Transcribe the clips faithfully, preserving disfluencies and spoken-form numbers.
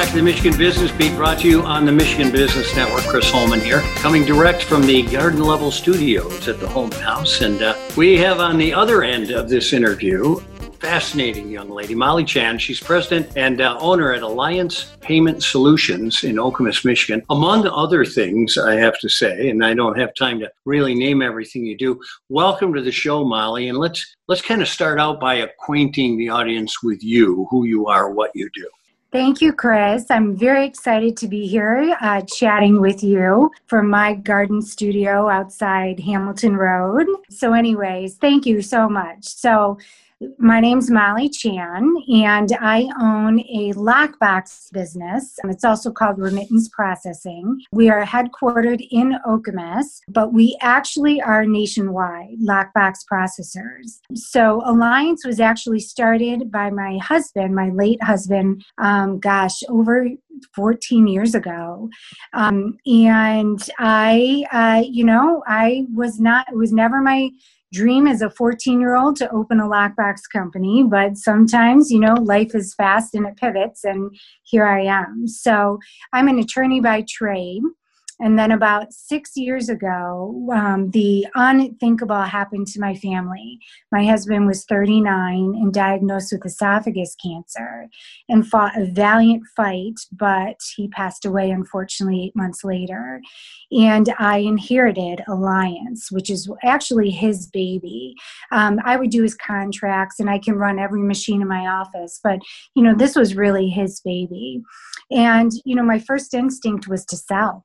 to the Michigan Business Beat, brought to you on the Michigan Business Network. Chris Holman here, coming direct from the Garden Level Studios at the Holman House. And uh, we have on the other end of this interview, fascinating young lady, Molly Chan. She's president and uh, owner at Alliance Payment Solutions in Okemos, Michigan. Among other things, I have to say, and I don't have time to really name everything you do. Welcome to the show, Molly. And let's let's kind of start out by acquainting the audience with you, who you are, what you do. Thank you, Chris. I'm very excited to be here uh, chatting with you from my garden studio outside Hamilton Road. So anyways, thank you so much. So my name's Molly Chan, and I own a lockbox business. It's also called Remittance Processing. We are headquartered in Okemos, but we actually are nationwide lockbox processors. So Alliance was actually started by my husband, my late husband, um, gosh, over fourteen years ago. Um, and I, uh, you know, I was not, it was never my dream as a fourteen-year-old to open a lockbox company, but sometimes, you know, life is fast and it pivots, and here I am. So I'm an attorney by trade. And then about six years ago, um, the unthinkable happened to my family. My husband was thirty-nine and diagnosed with esophagus cancer and fought a valiant fight, but he passed away, unfortunately, eight months later. And I inherited Alliance, which is actually his baby. Um, I would do his contracts and I can run every machine in my office, but, you know, this was really his baby. And, you know, my first instinct was to sell.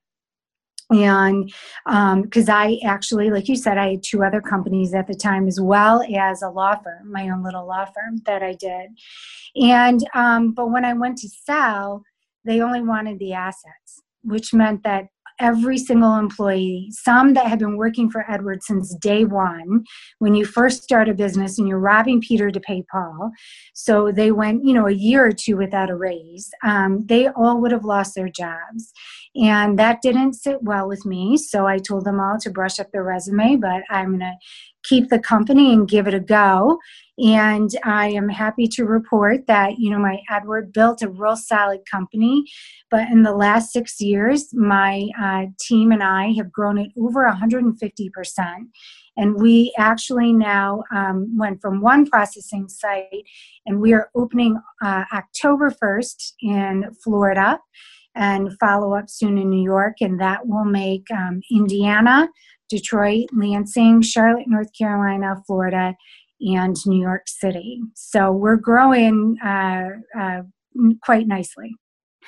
And because um, I actually, like you said, I had two other companies at the time, as well as a law firm, my own little law firm that I did. And um, but when I went to sell, they only wanted the assets, which meant that every single employee, some that had been working for Edward since day one, when you first start a business and you're robbing Peter to pay Paul, so they went, you know, a year or two without a raise, um, they all would have lost their jobs. And that didn't sit well with me, so I told them all to brush up their resume, but I'm going to keep the company and give it a go. And I am happy to report that, you know, my Edward built a real solid company. But in the last six years, my uh, team and I have grown it over one hundred fifty percent. And we actually now um, went from one processing site, and we are opening uh, October first in Florida and follow up soon in New York. And that will make um, Indiana, Detroit, Lansing, Charlotte, North Carolina, Florida, and New York City. So we're growing uh, uh, quite nicely.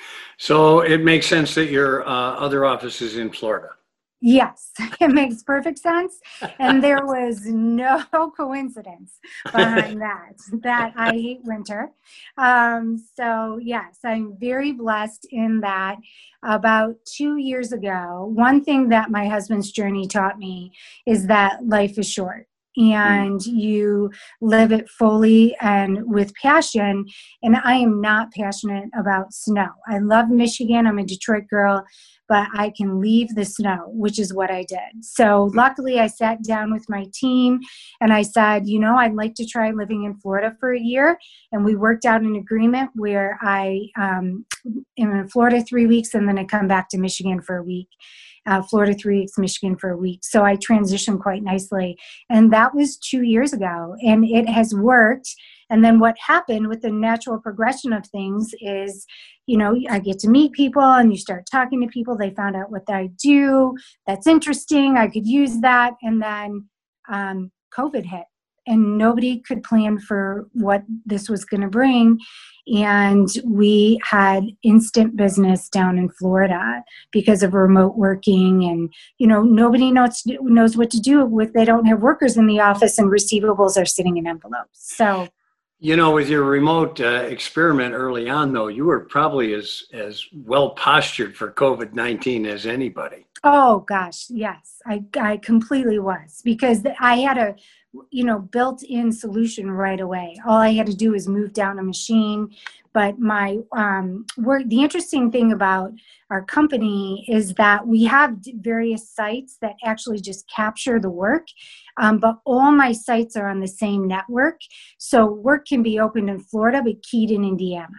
So it makes sense that your uh, other office is in Florida. Yes, it makes perfect sense. And there was no coincidence behind that, that I hate winter. Um, so yes, I'm very blessed in that. About two years ago, one thing that my husband's journey taught me is that life is short. And you live it fully and with passion. And I am not passionate about snow. I love Michigan. I'm a Detroit girl, but I can leave the snow, which is what I did. So luckily I sat down with my team and I said, you know, I'd like to try living in Florida for a year. And we worked out an agreement where I um, am in Florida three weeks and then I come back to Michigan for a week. Uh, Florida three weeks, Michigan for a week. So I transitioned quite nicely. And that was two years ago. And it has worked. And then what happened with the natural progression of things is, you know, I get to meet people and you start talking to people. They found out what I do. That's interesting. I could use that. And then um, COVID hit. And nobody could plan for what this was going to bring. And we had instant business down in Florida because of remote working. And, you know, nobody knows, knows what to do with, they don't have workers in the office and receivables are sitting in envelopes. So, you know, with your remote uh, experiment early on, though, you were probably as, as well postured for COVID nineteen as anybody. Oh, gosh, yes, I, I completely was, because I had a, you know, built-in solution right away. All I had to do was move down a machine. But my um, work, the interesting thing about our company is that we have various sites that actually just capture the work, um, but all my sites are on the same network. So work can be opened in Florida, but keyed in Indiana.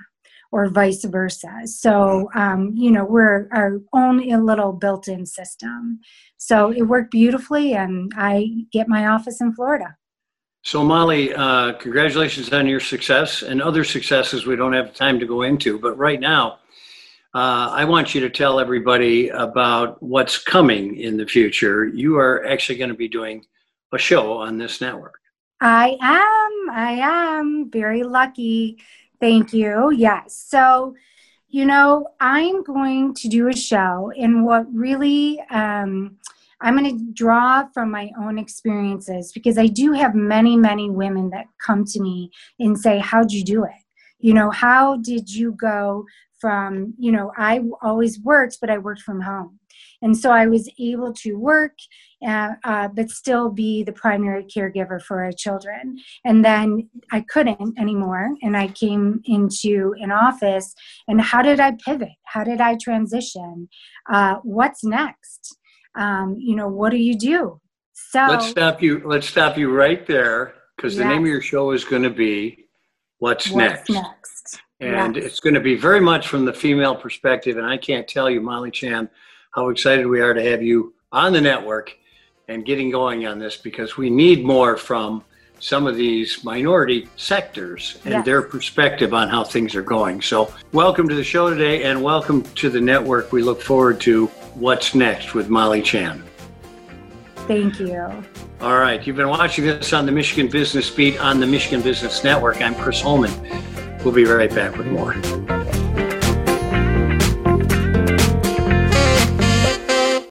or vice versa. So, um, you know, we're our own little built-in system. So it worked beautifully, and I get my office in Florida. So Molly, uh, congratulations on your success and other successes we don't have time to go into. But right now, uh, I want you to tell everybody about what's coming in the future. You are actually going to be doing a show on this network. I am. I am very lucky. Thank you. Yes. So, you know, I'm going to do a show, and what really, um, I'm going to draw from my own experiences, because I do have many, many women that come to me and say, how'd you do it? You know, how did you go from, you know, I always worked, but I worked from home. And so I was able to work, uh, uh, but still be the primary caregiver for our children. And then I couldn't anymore. And I came into an office. And how did I pivot? How did I transition? Uh, what's next? Um, you know, what do you do? So let's stop you. Let's stop you right there, because yes. the name of your show is going to be What's, What's Next? Next? And yes. it's going to be very much from the female perspective. And I can't tell you, Molly Chan, how excited we are to have you on the network and getting going on this, because we need more from some of these minority sectors and yes. their perspective on how things are going. So welcome to the show today, and welcome to the network. We look forward to What's Next with Molly Chan. Thank you. All right. You've been watching this on the Michigan Business Beat on the Michigan Business Network. I'm Chris Holman. We'll be right back with more.